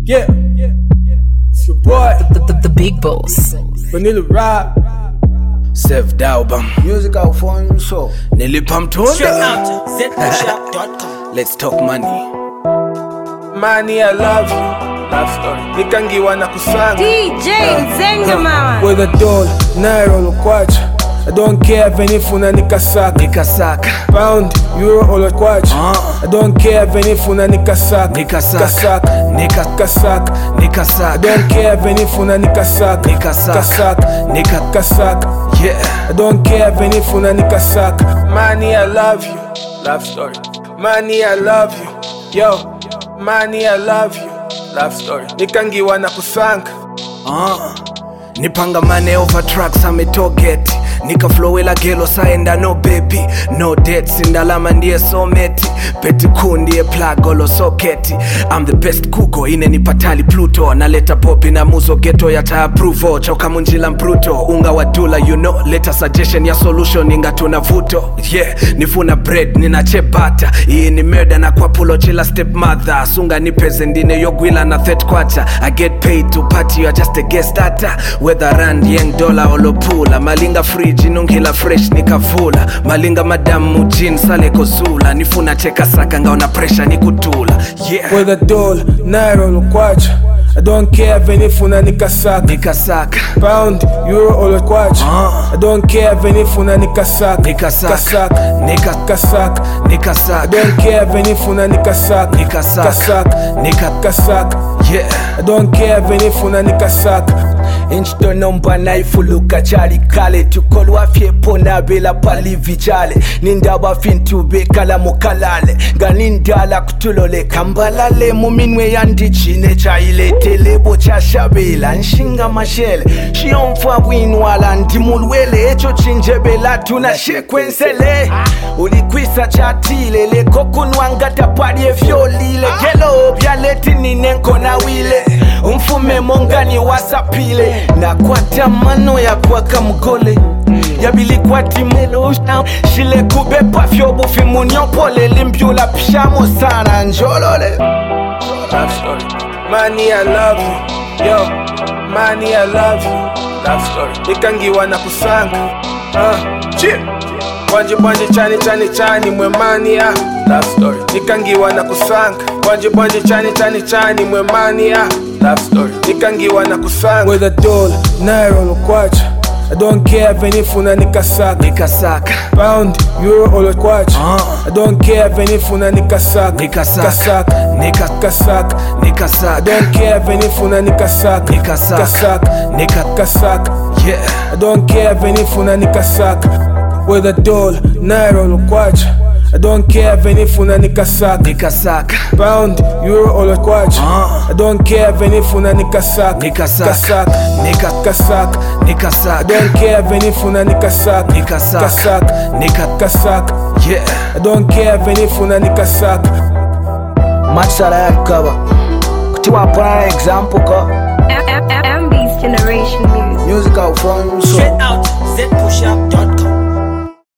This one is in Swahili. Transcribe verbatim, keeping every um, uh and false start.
Yeah, it's your boy, the, the, the big boss. Vanilla Rob, Sef Daubam, Music Alfonso, Nilipam Tunda. Straight out to z push up dot com. Let's talk money. money I love you, love story. Nikangiwa na kusanga D J Nzenga mama. with a doll, naira lokwacha. I don't care if any funa nikasaka Nikasaka pound, euro or kwacha. uh. I don't care if any funa nikasaka Nikasaka Nikasaka Nikasaka I don't care if any funa nikasaka Nikasaka Nikasaka Yeah, I don't care if any funa nikasaka. Money I love you, love story. Money I love you, yo. Money I love you, love story. Nikangiwa na kusanga uh. Nipanga money over tracks ametogeti. Nika flowela gelo saenda no baby. No debts indalama ndiye someti. Peti kundi e plug olo soketi. I'm the best kuko ine nipatali Pluto. Naleta popi na muzo ghetto ya ta approval. Choka munjila mbruto unga wadula you know. Leta suggestion ya solution inga tuna vuto. Yeah, nifuna bread nina chebata. Hii ni murder na kwa pulo chila stepmother. Sunga nipeze ndine yogwila na that kwacha. I get paid to party, you're just a guest starter. Whether rand, yen, dollar, olo pula. Malinga fridge, nungila fresh, nikavula. Malinga madamu, jean, sale kozula. Nifuna cheka saka, ngaona pressure, nikutula. Yeah, with a doll, naira lokwacha. I don't care if any funa nikasaka Nikasaka pound, euro or kwacha. uh. I don't care if any funa nikasaka Nikasaka Nikasaka I Nikasaka don't care if any funa nikasaka Nikasaka Nikasaka Yeah, I don't care if any funa nikasaka. Inchito nomba naifuluka chali kale tukolwa fyepo nabela pali vichale nindaba fintu bekala mukalale ganindala kutulole kambalale muminwe yandichine chailetelebo chashabela nshinga mashele shiyomfa bwinwala ndimulwele echo chinjebela tunashekwensele ulikwisa chatile lekokunwangata pali efyolile gelo byaleti ninenko na wile umfume mongani wasapile na kwata mano ya kwaka mgole yabilikwati melo shile kubepa fyobufi munyopole limpyula pishamo sana njolole. Love story. Money I love you, yo. Money I love you, love story. Nikangiwa na kusanga uh. Chip Banje banje chani chani chani mwe money ah. Love story. Nikangiwa na kusanga Banje banje chani chani chani mwe money ah. Love story. Nikangiwa na kusanga with a doll, naira lokwacha. I don't care if any funa nikasaka Nikasaka pound, euro or kwacha. uh. I don't care if any funa nikasaka Nikasaka Nikasaka I Nikasaka don't care if any funa nikasaka Nikasaka Nikasaka Yeah, I don't care if any funa nikasaka with a doll, naira lokwacha. I don't care if any funa nikasaka Nikasaka pound, euro or kwacha. uh. I don't care if any funa nikasaka Nikasaka Nikasaka I Nikasaka don't care if any funa nikasaka Nikasaka Nikasaka Yeah, I don't care if any funa nikasaka. Matsala yakaba kutiwa pana example ko M B's Generation Music. Music Alfonso. Straight out to z push up dot com.